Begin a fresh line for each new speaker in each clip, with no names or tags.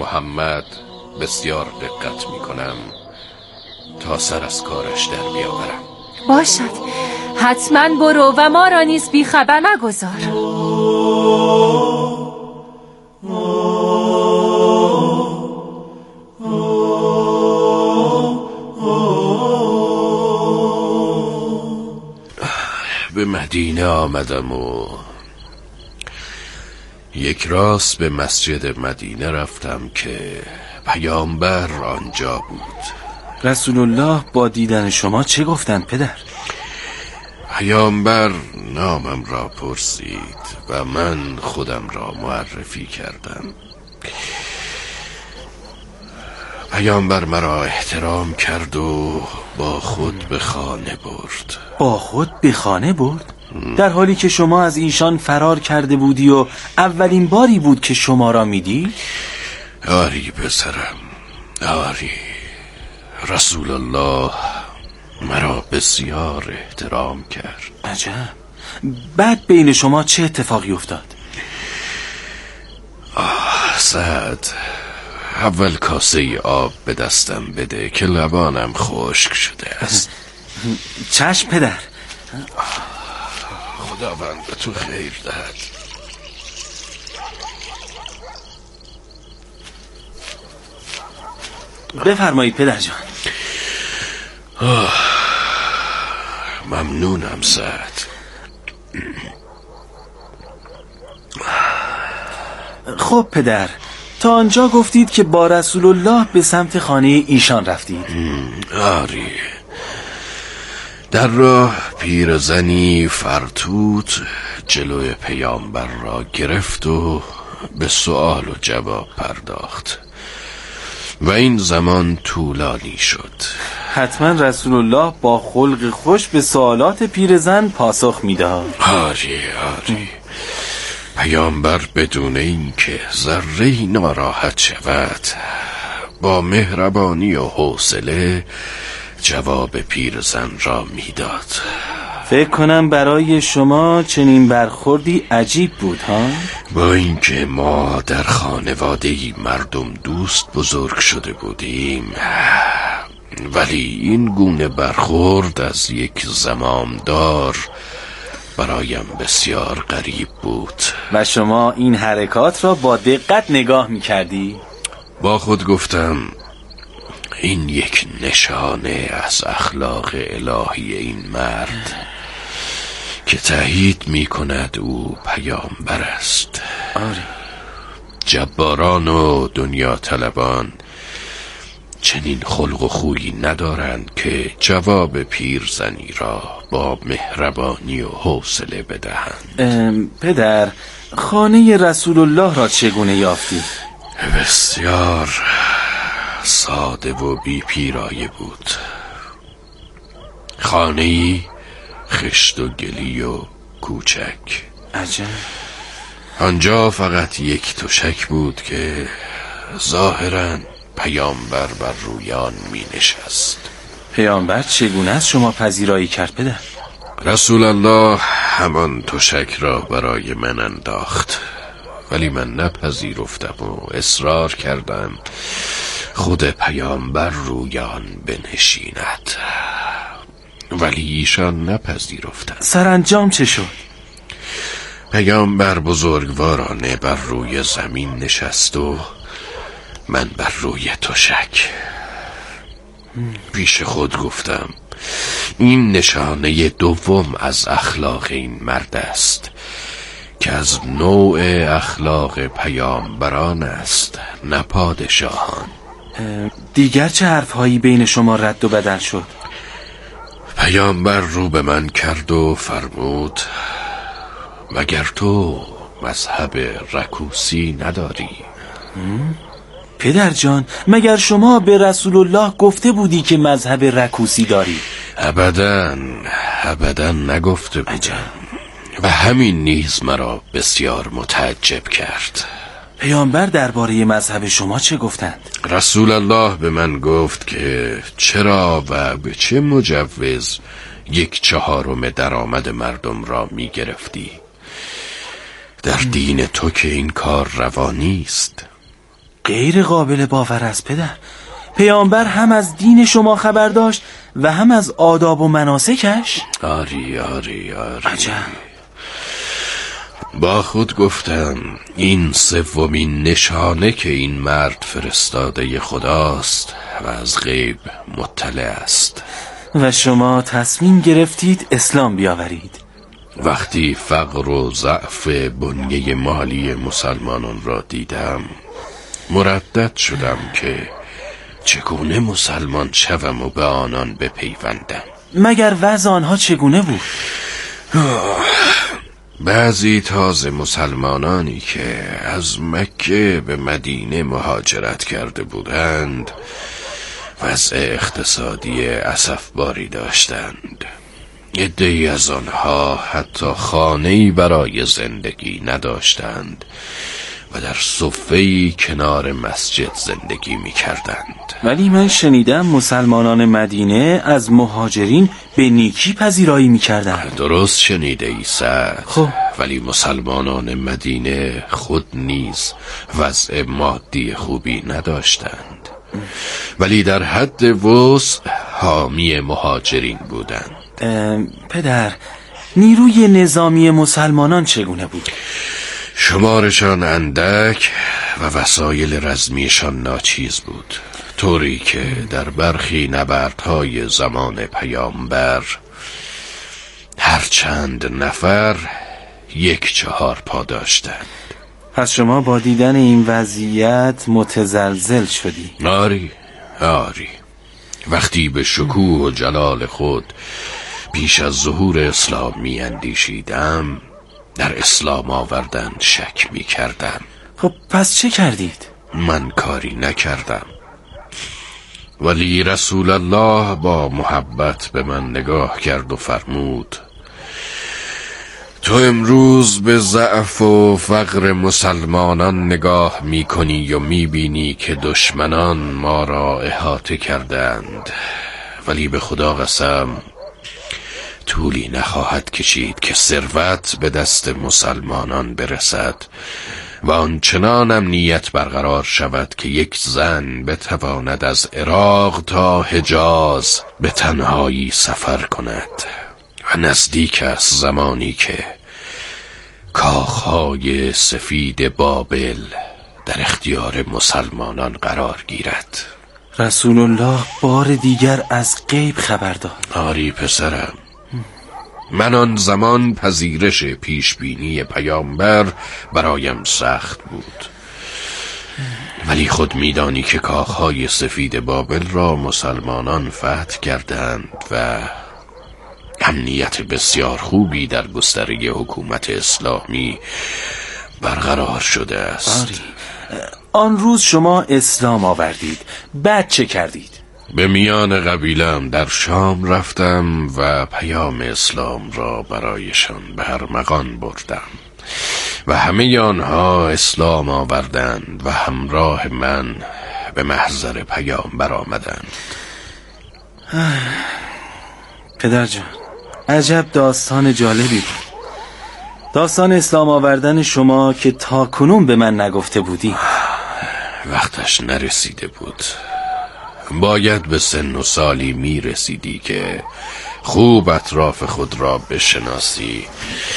محمد بسیار دقت میکنم تا سر از کارش در بیاورم.
باشد، حتما برو و ما را نیز بیخبر مگذار.
به مدینه آمدم و یک راست به مسجد مدینه رفتم که پیامبر آنجا بود.
رسول الله با دیدن شما چه گفتند پدر؟
پیامبر نامم را پرسید و من خودم را معرفی کردم. پیامبر مرا احترام کرد و با خود به خانه برد.
با خود به خانه برد؟ در حالی که شما از ایشان فرار کرده بودی و اولین باری بود که شما را میدید؟
آری پسرم، آری. رسول الله مرا بسیار احترام کرد.
عجب. بعد بین شما چه اتفاقی افتاد؟
سعد، اول کاسه آب به دستم بده که لبانم خشک شده است.
چشم پدر.
خداوند به تو خیر دهد.
بفرمایید پدر جان.
ممنونم سعد.
خب پدر، تا آنجا گفتید که با رسول الله به سمت خانه ایشان رفتید.
آری. در راه پیرزنی فرتوت جلوی پیامبر را گرفت و به سؤال و جواب پرداخت و این زمان طولانی شد.
حتما رسول الله با خلق خوش به سوالات پیرزن پاسخ میداد.
آری. پیامبر بدون اینکه ذره‌ای ناراحت شود با مهربانی و حوصله جواب پیرزن را میداد.
فکر کنم برای شما چنین برخوردی عجیب بود ها؟
با اینکه ما در خانواده‌ای مردم دوست بزرگ شده بودیم، ولی این گونه برخورد از یک زمامدار برایم بسیار غریب بود.
و شما این حرکات را با دقت نگاه می‌کردی؟
با خود گفتم این یک نشانه از اخلاق الهی این مرد که تأیید می‌کند او پیامبر است.
آره.
جباران و دنیا طلبان چنین خلق و خویی ندارند که جواب پیرزنی را با مهربانی و حوصله بدهند.
پدر، خانه رسول الله را چگونه یافتی؟
بسیار ساده و بی پیرایه بود. خانه‌ای خشت و گلی و کوچک.
عجب.
آنجا فقط یک تشک بود که ظاهراً پیامبر بر روی آن می نشست.
پیامبر چگونه از شما پذیرایی کرد پدر؟
رسول الله همان تشک را برای من انداخت، ولی من نپذیرفتم و اصرار کردم خود پیامبر روی آن بنشیند، ولی ایشان نپذیرفتند.
سرانجام چه شد؟
پیامبر بزرگوارانه بر روی زمین نشست و من بر روی تشک. پیش خود گفتم این نشانه دوم از اخلاق این مرد است که از نوع اخلاق پیامبران است، نه پادشاهان.
دیگر چه حرفهایی بین شما رد و بدل شد؟
پیامبر رو به من کرد و فرمود مگر تو مذهب رکوسی نداری؟
پدر جان، مگر شما به رسول الله گفته بودی که مذهب رکوسی داری؟
ابداً نگفته بودم و همین نیز مرا بسیار متعجب کرد.
پیامبر درباره مذهب شما چه گفتند؟
رسول الله به من گفت که چرا و به چه مجوز 1/4 درآمد مردم را می گرفتی؟ در دین تو که این کار روا نیست.
غیر قابل باور است پدر. پیامبر هم از دین شما خبر داشت و هم از آداب و مناسکش.
آری.
عجب.
با خود گفتم این سومین نشانه که این مرد فرستاده خداست و از غیب مطلع است.
و شما تصمیم گرفتید اسلام بیاورید.
وقتی فقر و ضعف بنیه مالی مسلمانان را دیدم مردد شدم که چگونه مسلمان شوم و به آنان بپیوندم.
مگر وضع آنها چگونه بود؟
بعضی تازه مسلمانانی که از مکه به مدینه مهاجرت کرده بودند وضع اقتصادی اسفباری داشتند. عده‌ای از آنها حتی خانه‌ای برای زندگی نداشتند و در صفه‌ای کنار مسجد زندگی می‌کردند.
ولی من شنیدم مسلمانان مدینه از مهاجرین به نیکی پذیرایی می‌کردند.
درست شنیده ای سعد.
خب
ولی مسلمانان مدینه خود نیز وضع مادی خوبی نداشتند، ولی در حد وسع حامی مهاجرین بودند.
پدر، نیروی نظامی مسلمانان چگونه بود؟
شمارشان اندک و وسایل رزمیشان ناچیز بود، طوری که در برخی نبردهای زمان پیامبر هر چند نفر 1/4 پا داشتند.
پس شما با دیدن این وضعیت متزلزل شدی؟
آری. وقتی به شکوه و جلال خود پیش از ظهور اسلام می اندیشیدم در اسلام آوردن شک می کردم.
خب پس چه کردید؟
من کاری نکردم، ولی رسول الله با محبت به من نگاه کرد و فرمود تو امروز به ضعف و فقر مسلمانان نگاه می کنی و می بینی که دشمنان ما را احاطه کردند، ولی به خدا قسم طولی نخواهد کشید که ثروت به دست مسلمانان برسد و آنچنان امنیت برقرار شود که یک زن بتواند از عراق تا حجاز به تنهایی سفر کند. و نزدیک است زمانی که کاخهای سفید بابل در اختیار مسلمانان قرار گیرد.
رسول الله بار دیگر از غیب خبر داد.
آری پسرم، من آن زمان پذیرش پیشبینی پیامبر برایم سخت بود، ولی خود میدانی که کاخهای سفید بابل را مسلمانان فتح کردند و امنیت بسیار خوبی در گستره حکومت اسلامی برقرار شده است.
آری. آن روز شما اسلام آوردید، بعد چه کردید؟
به میان قبیله‌ام در شام رفتم و پیام اسلام را برایشان به ارمغان بردم و همه آنها اسلام آوردند و همراه من به محضر پیامبر آمدند.
پدر جان، عجب داستان جالبی بود. داستان اسلام آوردن شما که تا کنون به من نگفته بودی.
وقتش نرسیده بود، باید به سن و سالی می رسیدی که خوب اطراف خود را بشناسی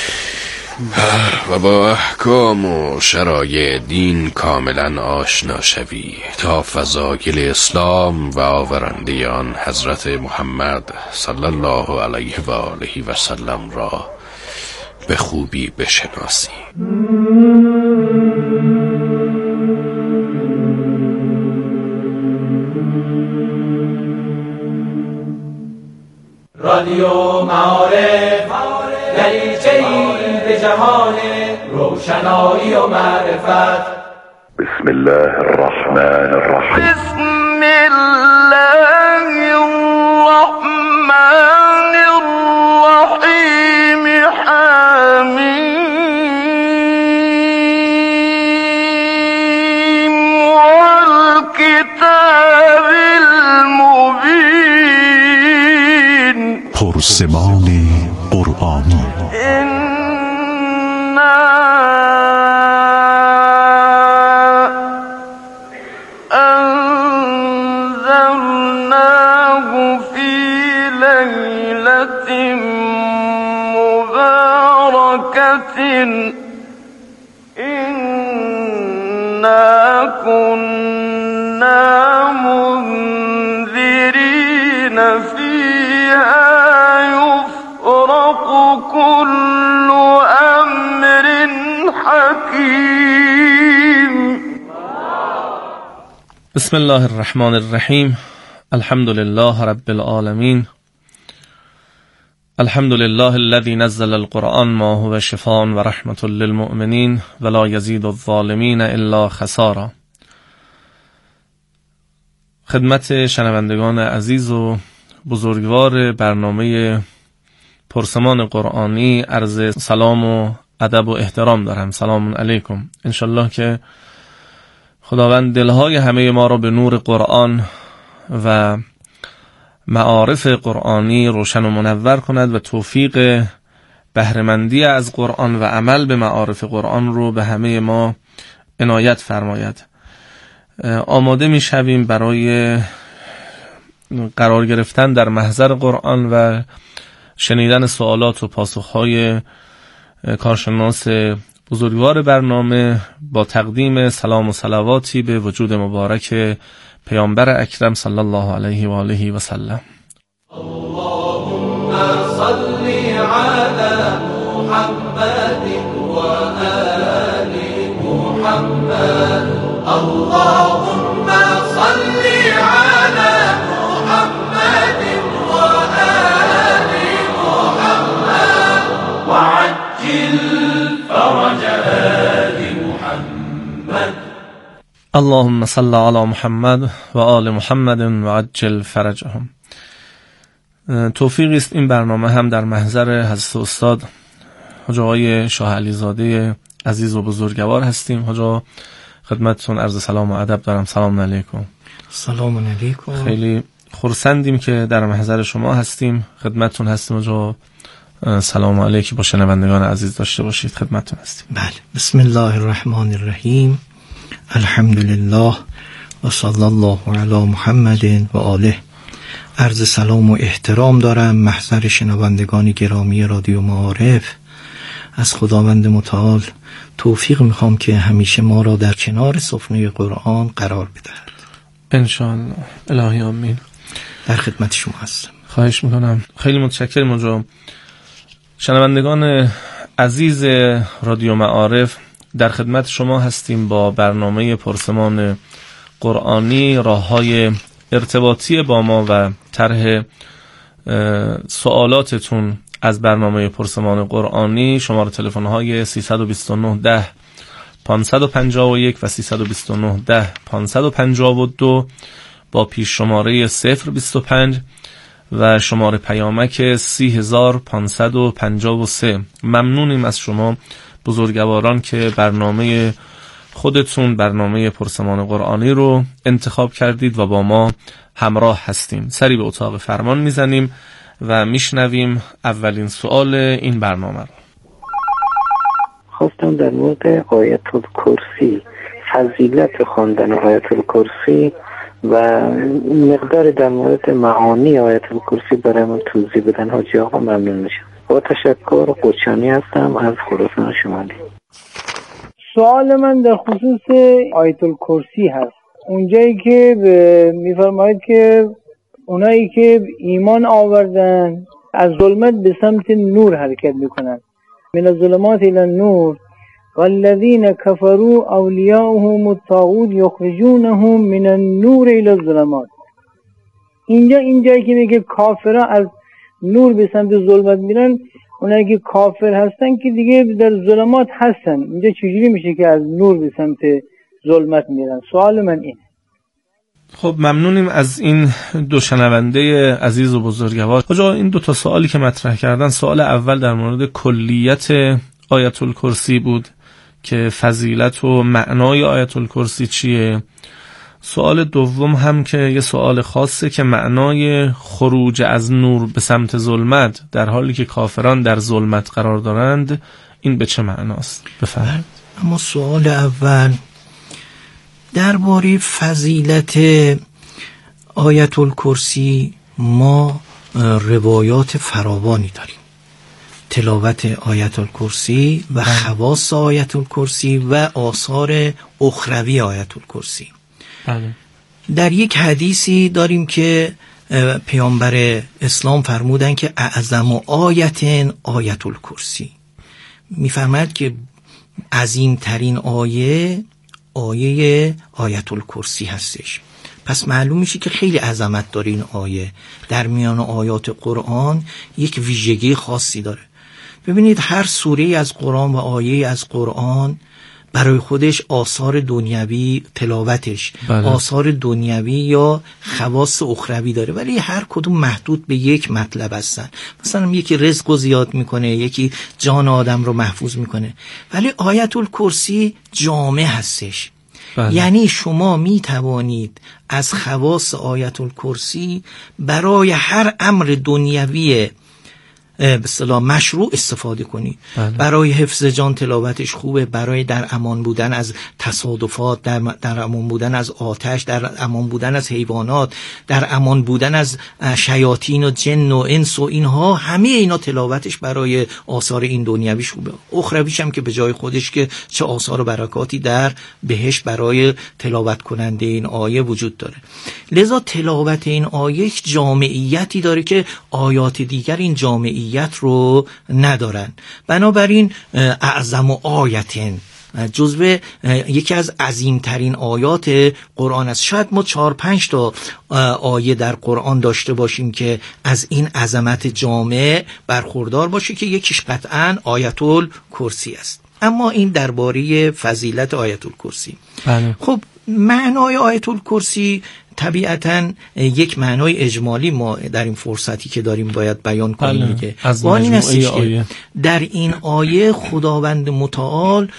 و با احکام و شرایع دین کاملا آشنا شوی تا فضایل اسلام و آورنده آن حضرت محمد صلی الله علیه و آله و سلم را به خوبی بشناسی.
رادیو معارف دریچه‌ای به جهان روشنایی و معرفت.
بسم الله الرحمن الرحیم.
بسم الله الرحمن الرحیم. حمیم والکتاب المبین.
پرسمان قرآنی.
أنزلناه في ليلة مباركة إنا كنا منذرين فيها يفرق كل أمر حكيم.
بسم الله الرحمن الرحیم. الحمد لله رب العالمین. الحمد لله الذي نزل القرآن ما هو شفاء و رحمة للمؤمنین ولا يزيد الظالمین الا خسارا. خدمت شنوندگان عزیز و بزرگوار برنامه پرسمان قرآنی عرض سلام و ادب و احترام دارم. سلام علیکم. انشالله که خداوند دلهای همه ما را به نور قرآن و معارف قرآنی روشن و منور کند و توفیق بهره‌مندی از قرآن و عمل به معارف قرآن رو به همه ما عنایت فرماید. آماده می شویم برای قرار گرفتن در محضر قرآن و شنیدن سوالات و پاسخهای کارشناس بزرگوار برنامه با تقدیم سلام و صلواتی به وجود مبارک پیامبر اکرم صلی الله علیه و آله و سلم.
اللهم صل على محمد و آل محمد. اللهم صل على محمد و آل محمد وعجل فرج آل محمد.
اللهم صل علی محمد و آل محمد و عجل فرجهم. توفیقی است این برنامه هم در محضر حضرت استاد حاج آقای شاه علیزاده عزیز و بزرگوار هستیم. حاج خدمتتون عرض سلام و ادب دارم. سلام علیکم.
سلام علیکم.
خیلی خرسندیم که در محضر شما هستیم، خدمتتون هستیم. حاج سلام علیکی با شنوندگان عزیز داشته باشید. خدمتتون هستیم.
بله. بسم الله الرحمن الرحیم. الحمد لله و صلی الله علی محمد و آله. عرض سلام و احترام دارم محضر شنوندگان گرامی رادیو معارف. از خداوند متعال توفیق میخوام که همیشه ما را در کنار سفره قرآن قرار بدهد
انشاءالله. الهی آمین.
در خدمت شما هستم.
خواهش میکنم. خیلی متشکرم. اونجا شنوندگان عزیز رادیو معارف در خدمت شما هستیم با برنامه پرسمان قرآنی. راه‌های ارتباطی با ما و طرح سوالاتتون از برنامه پرسمان قرآنی شماره تلفن‌های 329 10 551 و 329 10 552 با پیش شماره 025 و شماره پیامک 30553. ممنونیم از شما بزرگواران که برنامه خودتون، برنامه پرسمان قرآنی رو انتخاب کردید و با ما همراه هستیم. سری به اتاق فرمان میزنیم و میشنویم اولین سوال این برنامه رو.
خواستم در مورد آیت الکرسی، فضیلت خواندن آیت الکرسی و مقدار در مورد معانی آیت الکرسی برای من توضیح بدن. حاجی آقا ممنون میشم. با تشکر. قرچانی هستم از خراسان شمالی.
سوال من در خصوص آیت الکرسی هست. اونجایی که میفرماید که اونایی که ایمان آوردن از ظلمت به سمت نور حرکت میکنن. من الظلمات الى النور والذین کفروا اولیاؤهم الطاغوت یخرجونهم من النور الى الظلمات. اینجایی که میگه کافرها از نور به سمت ظلمت میرن، اونایی که کافر هستن که دیگه در ظلمات هستن. اینجا چجوری میشه که از نور به سمت ظلمت میرن؟ سوال من اینه.
خب ممنونیم از این دو شنونده عزیز و بزرگوار. کجا این دو تا سوالی که مطرح کردن، سوال اول در مورد کلیت آیت الکرسی بود که فضیلت و معنای آیت الکرسی چیه. سوال دوم هم که یه سوال خاصه که معنای خروج از نور به سمت ظلمت در حالی که کافران در ظلمت قرار دارند، این به چه معناست؟ بفرمایید.
اما سوال اول درباره فضیلت آیت الکرسی ما روایات فراوانی داریم. تلاوت آیت الکرسی و خواص آیت الکرسی و آثار اخروی آیت الکرسی. در یک حدیثی داریم که پیامبر اسلام فرمودن که اعظم آیت آیت الکرسی، میفرماید که عظیمترین آیه آیت الکرسی هستش. پس معلوم میشه که خیلی عظمت داره این آیه. در میان آیات قرآن یک ویژگی خاصی داره. ببینید هر سوره از قرآن و آیه از قرآن برای خودش آثار دنیوی تلاوتش آثار دنیوی یا خواص اخروی داره، ولی هر کدوم محدود به یک مطلب هستن. مثلا یکی رزق رو زیاد میکنه، یکی جان آدم رو محفوظ میکنه، ولی آیت الکرسی جامع هستش. یعنی شما می توانید از خواص آیت الکرسی برای هر امر دنیوی به اصطلاح مشروع استفاده کنید. برای حفظ جان تلاوتش خوبه، برای در امان بودن از تصادفات، در امان بودن از آتش، در امان بودن از حیوانات، در امان بودن از شیاطین و جن و انس و اینها، همه اینا تلاوتش برای آثار این دنیویش خوبه. اخرویش هم که به جای خودش که چه آثار و برکاتی در بهش برای تلاوت کننده این آیه وجود داره. لذا تلاوت این آیه یک جامعیتی داره که آیات دیگر این جامعیت رو ندارن. بنابراین اعظم آیتن جزو یکی از عظیمترین آیات قرآن است. شاید ما 4-5 تا آیه در قرآن داشته باشیم که از این عظمت جامع برخوردار باشه که یکیش قطعاً آیت الکرسی است. اما این درباره فضیلت آیت الکرسی. خب معنای آیت الکرسی طبیعتاً یک معنای اجمالی ما در این فرصتی که داریم باید بیان کنیم که این هستش که در این آیه خداوند متعال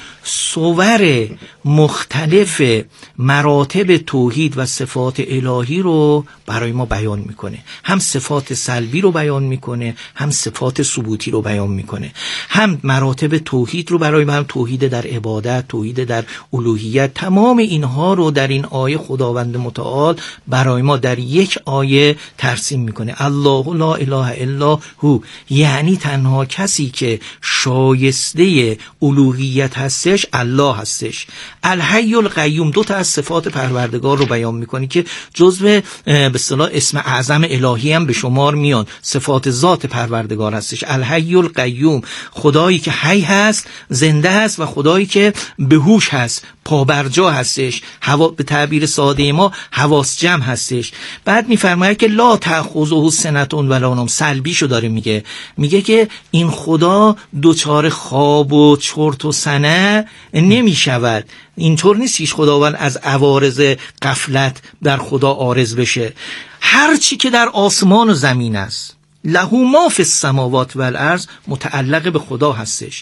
صور مختلف مراتب توحید و صفات الهی رو برای ما بیان میکنه. هم صفات سلبی رو بیان میکنه، هم صفات ثبوتی رو بیان میکنه. هم مراتب توحید رو برای ما، توحید در عبادت، توحید در الوهیت، تمام اینها رو در این آیه خداوند متعال برای ما در یک آیه ترسیم میکنه. الله لا اله الا هو، یعنی تنها کسی که شایسته الوهیت هستش الله هستش. الحی القیوم، 2 تا از صفات پروردگار رو بیان میکنه که جزو به اصطلاح اسم اعظم الهی هم به شمار میان، صفات ذات پروردگار هستش. الحی القیوم، خدایی که حی هست، زنده هست، و خدایی که به هوش هست، پابرجا هستش، به تعبیر ساده ما حواس جمع هستش. بعد میفرماید که لا تأخذه سنة ولا نوم، سلبیشو داره میگه که این خدا دوچار خواب و چرت و سنه نمیشود. اینطور نیست که خداوند از عوارض غفلت در خدا عارض بشه. هر چی که در آسمان و زمین است، له ما فی السماوات والارض، متعلق به خدا هستش.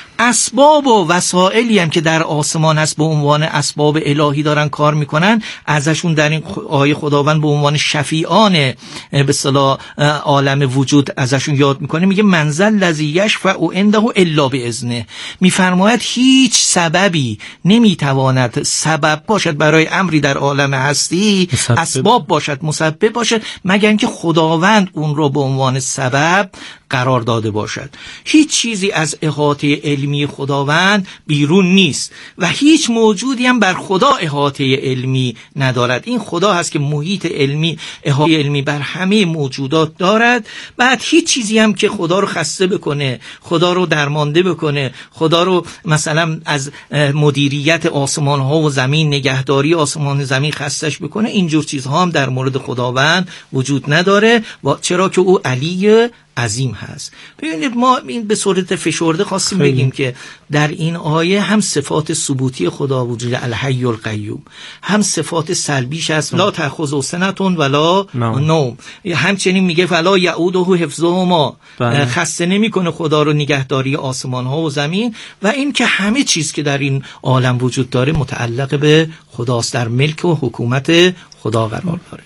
اسباب و وسائلی هم که در آسمان هست به عنوان اسباب الهی دارن کار میکنن، ازشون در این آیه خداوند به عنوان شفیعان به اصطلاح عالم وجود ازشون یاد میکنه. میگه منزل الذی یشفع عنده الا باذنه، میفرماید هیچ سببی نمیتواند سبب باشد برای امری در عالم هستی، اسباب باشد، مسبب باشد، مگر اینکه خداوند اون رو به عنوان سبب قرار داده باشد. هیچ چیزی از احاطه علمی خداوند بیرون نیست و هیچ موجودی هم بر خدا احاطه علمی ندارد. این خدا هست که محیط علمی، احاطه علمی بر همه موجودات دارد. بعد هیچ چیزی هم که خدا رو خسته بکنه، خدا رو درمانده بکنه، خدا رو مثلا از مدیریت آسمان ها و زمین، نگهداری آسمان و زمین خستش بکنه، اینجور چیزها هم در مورد خداوند وجود نداره، و چرا که او علی عظیم هست. ببینید ما این به صورت فشرده خواستیم بگیم که در این آیه هم صفات ثبوتی خدا وجود الحی القیوم، هم صفات سلبیش هست لا تأخذه سنة ولا نوم. همچنین میگه فلا یعوده حفظهما، خسته نمیکنه خدا رو نگهداری آسمان ها و زمین، و این که همه چیز که در این عالم وجود داره متعلق به خداست، در ملک و حکومت خدا قرار داره.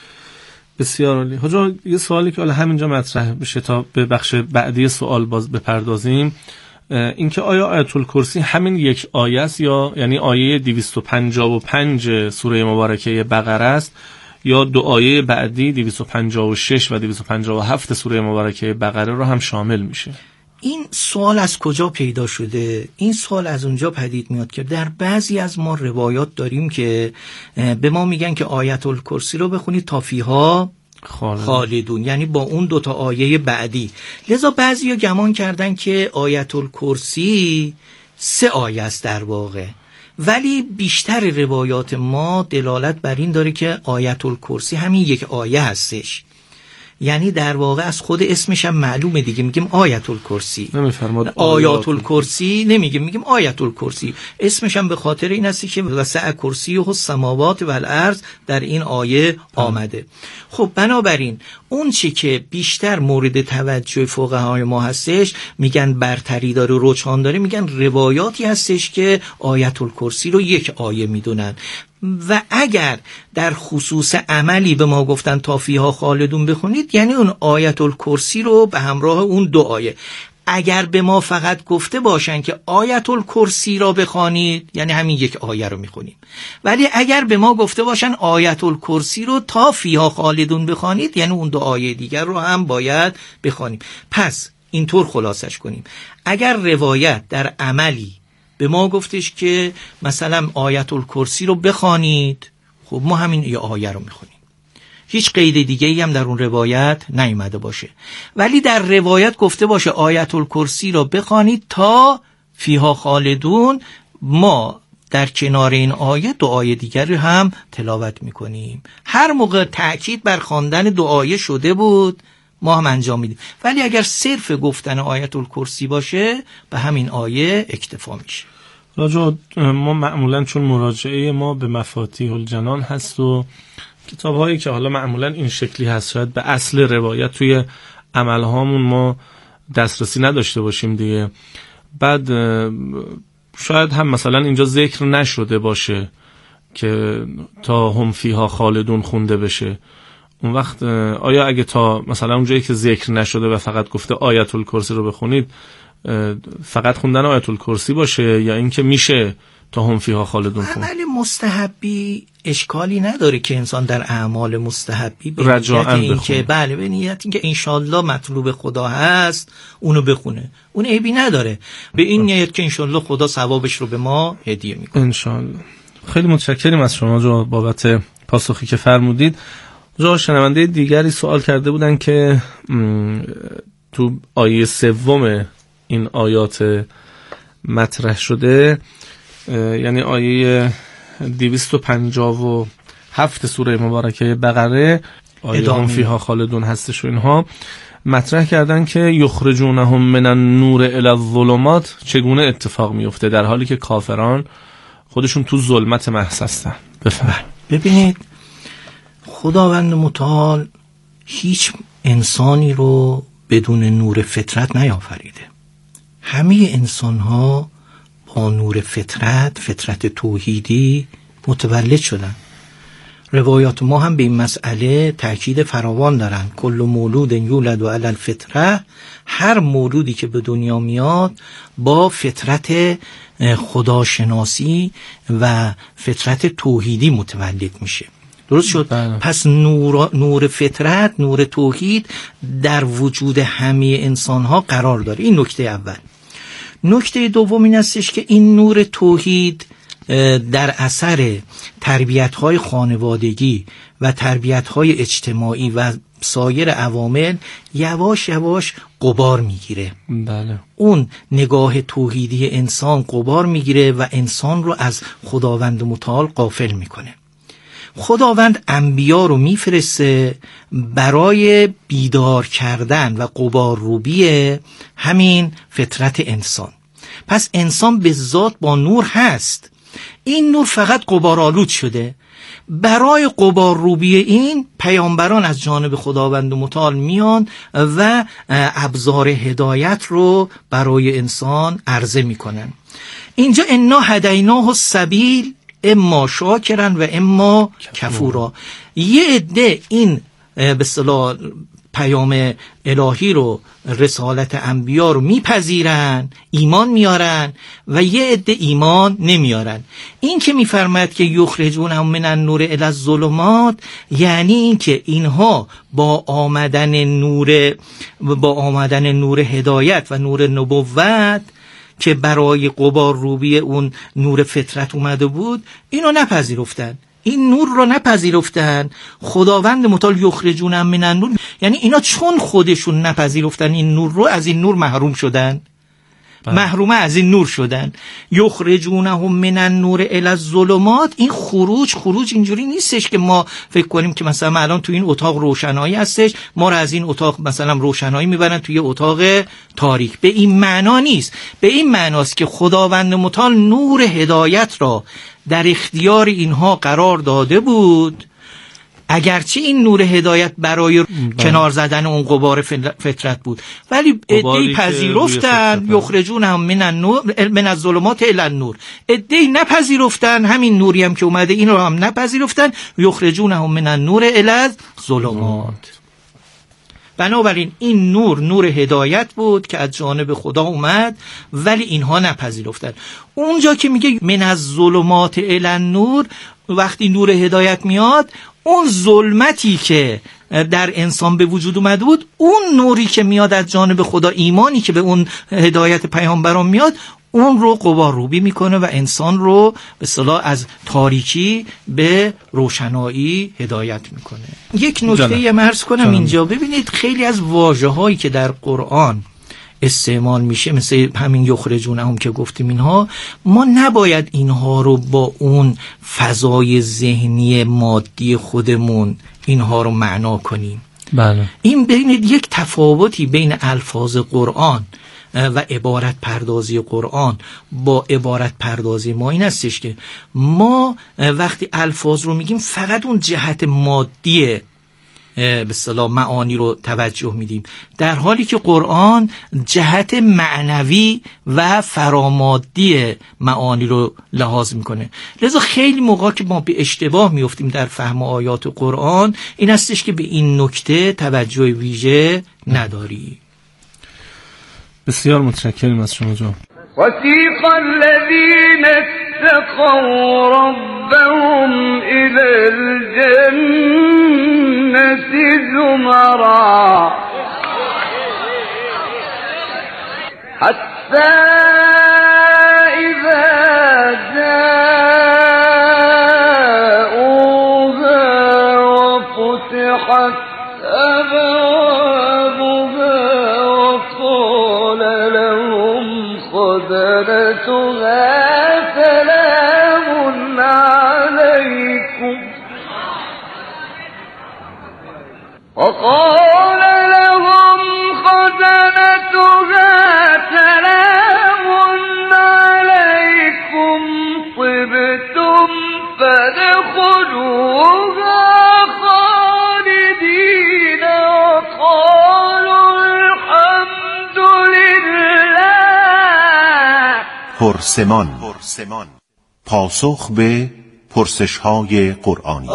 بسیار عالی. حاجی یه سوالی که حالا همینجا مطرح بشه تا به بخش بعدی سوال باز بپردازیم، اینکه آیا آیت الکرسی همین یک آیه است، یا یعنی آیه 255 سوره مبارکه بقره است، یا دو آیه بعدی 256 و 257 سوره مبارکه بقره رو هم شامل میشه؟
این سوال از کجا پیدا شده؟ این سوال از اونجا پدید میاد که در بعضی از ما روایات داریم که به ما میگن که آیت الکرسی رو بخونید تا فیها خالدون، یعنی با اون دوتا آیه بعدی. لذا بعضی ها گمان کردن که آیت الکرسی 3 آیه است در واقع، ولی بیشتر روایات ما دلالت بر این داره که آیت الکرسی همین یک آیه هستش. یعنی در واقع از خود اسمش هم معلومه دیگه، میگیم آیت الکرسی،
نمیفرماد
آیات الکرسی نمیگیم، میگیم آیت الکرسی. اسمش هم به خاطر این است که وسع کرسیه السماوات و الارض در این آیه آمده. خب بنابراین اون چی که بیشتر مورد توجه فقهای ما هستش، میگن برتری داره، رجحان داره، میگن روایاتی هستش که آیت الکرسی رو یک آیه میدونن. و اگر در خصوص عملی به ما گفتن تا فیها خالدون بخونید، یعنی اون آیت الکرسی رو به همراه اون 2 آیه. اگر به ما فقط گفته باشن که آیت الکرسی را بخوانید، یعنی همین یک آیه رو میخونیم. ولی اگر به ما گفته باشن آیت الکرسی رو تا فیها خالدون بخوانید، یعنی اون 2 آیه دیگر رو هم باید بخوانیم. پس اینطور خلاصش کنیم، اگر روایت در عملی به ما گفتش که مثلا آیت الکرسی رو بخوانید، خب ما همین یه آیه رو میخونیم، هیچ قید دیگه ای هم در اون روایت نیامده باشه. ولی در روایت گفته باشه آیت الکرسی رو بخوانید تا فیها خالدون، ما در کنار این آیه 2 آیه دیگر هم تلاوت میکنیم. هر موقع تأکید بر خواندن 2 آیه شده بود ما هم انجام میدیم. ولی اگر صرف گفتن آیت الکرسی باشه به همین آیه اکتفا میشه.
راجع ما معمولا چون مراجعه ما به مفاتیح الجنان هست و کتاب‌هایی که حالا معمولا این شکلی هست، شاید به اصل روایت توی عملهامون ما دسترسی نداشته باشیم دیگه. بعد شاید هم مثلا اینجا ذکر نشده باشه که تا هم فیها خالدون خونده بشه. اون وقت آیا اگه تا مثلا اونجایی که ذکر نشده و فقط گفته آیت الکرسی رو بخونید، فقط خوندن آیت الکرسی باشه، یا اینکه میشه تا هم فیها خالدون خوند؟
عمل مستحبی اشکالی نداره که انسان در اعمال مستحبی به نیت این که بله، به نیت این که انشالله مطلوب خدا هست اونو بخونه، اون عیبی نداره، به این نیت که انشالله خدا ثوابش رو به ما هدیه میکنه انشالله.
خیلی متشکریم از شما جو بابت پاسخی که فرمودید. جا شنونده دیگری سوال کرده بودن که تو آیه 3 این آیات مطرح شده، یعنی آیه 257 سوره مبارکه بقره، آیه هم فیها خالدون هستش و اینها مطرح کردن که یخرجونهم من النور الی الظلمات چگونه اتفاق میفته در حالی که کافران خودشون تو ظلمت محض هستن.
ببینید خداوند متعال هیچ انسانی رو بدون نور فطرت نیافریده. همه انسان‌ها با نور فطرت توحیدی متولد شدن. روایات ما هم به این مسئله تأکید فراوان دارن. کل مولود یولد علی الفطره، هر مولودی که به دنیا میاد با فطرت خداشناسی و فطرت توحیدی متولد میشه. درست شد؟ پس نور فطرت، نور توحید در وجود همه انسان ها قرار داره. این نکته اول. نکته دوم این استش که این نور توحید در اثر تربیت‌های خانوادگی و تربیت‌های اجتماعی و سایر عوامل یواش یواش غبار میگیره.
بله.
اون نگاه توحیدی انسان غبار میگیره و انسان رو از خداوند متعال غافل میکنه. خداوند انبیا رو میفرسته برای بیدار کردن و غبارروبی همین فطرت انسان. پس انسان به ذات با نور هست، این نور فقط غبارآلود شده. برای غبارروبی این پیامبران از جانب خداوند متعال میان و ابزار هدایت رو برای انسان عرضه میکنن. اینجا انا هدیناه السبیل اما شاکرن و اما کفورا. یه عده این به اصطلاح پیام الهی رو، رسالت انبیا رو میپذیرن، ایمان میارن و یه عده ایمان نمیارن. این که میفرماید که یخرجونهم من النور الی الظلمات، یعنی این که اینها با آمدن نور هدایت و نور نبوت که برای غبارروبی اون نور فطرت اومده بود، اینو نپذیرفتن، این نور رو نپذیرفتن. خداوند متعال یخرجونهم من النور، یعنی اینا چون خودشون نپذیرفتن این نور رو، از این نور محروم شدن، محرومه از این نور شدن. یخرجونهم من النور الی الظلمات، این خروج اینجوری نیستش که ما فکر کنیم که مثلا الان تو این اتاق روشنایی هستش، ما رو از این اتاق مثلا روشنایی میبرن توی اتاق تاریک. به این معنا نیست. به این معناست که خداوند متعال نور هدایت را در اختیار اینها قرار داده بود، اگرچه این نور هدایت برای کنار زدن اون غبار فطرت بود، ولی عده‌ای پذیرفتن یخرجونهم من الظلمات الی النور، عده‌ای نپذیرفتن، همین نوری هم که اومده این رو هم نپذیرفتن، یخرجونهم من النور الی الظلمات. بنابراین این نور هدایت بود که از جانب خدا اومد، ولی اینها نپذیرفتن. اونجا که میگه من الظلمات الی النور، وقتی نور هدایت میاد، اون ظلمتی که در انسان به وجود اومده بود، اون نوری که میاد از جانب خدا، ایمانی که به اون هدایت پیامبران میاد، اون رو غبارروبی میکنه و انسان رو به اصطلاح از تاریکی به روشنایی هدایت میکنه. یک نکته عرض کنم اینجا، ببینید خیلی از واژه‌هایی که در قرآن استعمال میشه، مثل همین یخرجونهم که گفتیم، اینها ما نباید اینها رو با اون فضای ذهنی مادی خودمون اینها رو معنا کنیم.
بله.
این ببینید یک تفاوتی بین الفاظ قرآن و عبارت پردازی قرآن با عبارت پردازی ما این هستش که ما وقتی الفاظ رو میگیم فقط اون جهت مادی به اصطلاح معانی رو توجه میدیم، در حالی که قرآن جهت معنوی و فرامادی معانی رو لحاظ میکنه. لذا خیلی موقع که ما به اشتباه میفتیم در فهم آیات قرآن، این هستش که به این نکته توجه ویژه نداری.
بسیار متشکرم از شما جان.
وسیق الذین اتقوا ربهم الی الجنة زمرا حتی اذا جاءوها وفتحت أبوابها وقال لهم خزنتها سلام عليكم وقال لهم خزنتها سلام عليكم طبتم فادخلوها خالدين وقالوا الحمد لله.
پرسمان، پاسخ به پرسش‌های قرآنی.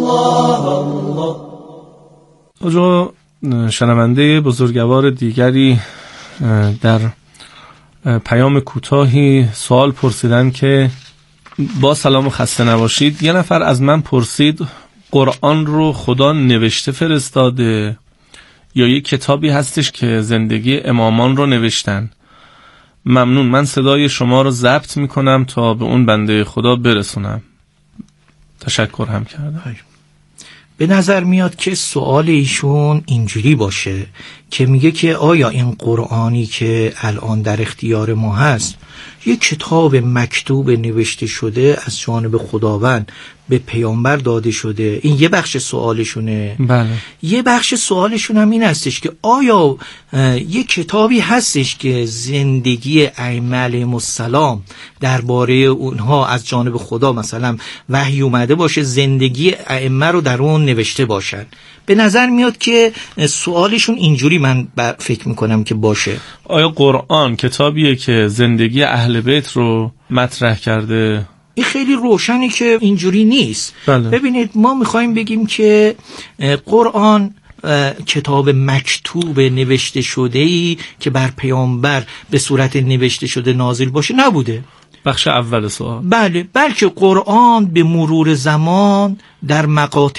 آجا شنونده بزرگوار دیگری در پیام کوتاهی سوال پرسیدن که با سلام و خسته نباشید، یه نفر از من پرسید قرآن رو خدا نوشته فرستاده یا یه کتابی هستش که زندگی امامان رو نوشتن؟ ممنون، من صدای شما رو ضبط میکنم تا به اون بنده خدا برسونم. تشکر هم کردم.
به نظر میاد که سوال ایشون اینجوری باشه که میگه که آیا این قرآنی که الان در اختیار ما هست یک کتاب مکتوب نوشته شده از جانب خداوند به پیامبر داده شده؟ این یه بخش سوالشونه.
بله.
یه بخش سوالشون هم این هستش که آیا یه کتابی هستش که زندگی ائمه علیهم السلام درباره اونها از جانب خدا مثلا وحی اومده باشه، زندگی ائمه رو در اون نوشته باشن؟ به نظر میاد که سوالشون اینجوری من فکر میکنم که باشه.
آیا قرآن کتابیه که زندگی اهل بیت رو مطرح کرده؟
این خیلی روشنه که اینجوری نیست.
بله.
ببینید ما میخوایم بگیم که قرآن کتاب مکتوب نوشته شده‌ای که بر پیامبر به صورت نوشته شده نازل باشه نبوده.
بخش اول سوال.
بله، بلکه قرآن به مرور زمان در مقاطع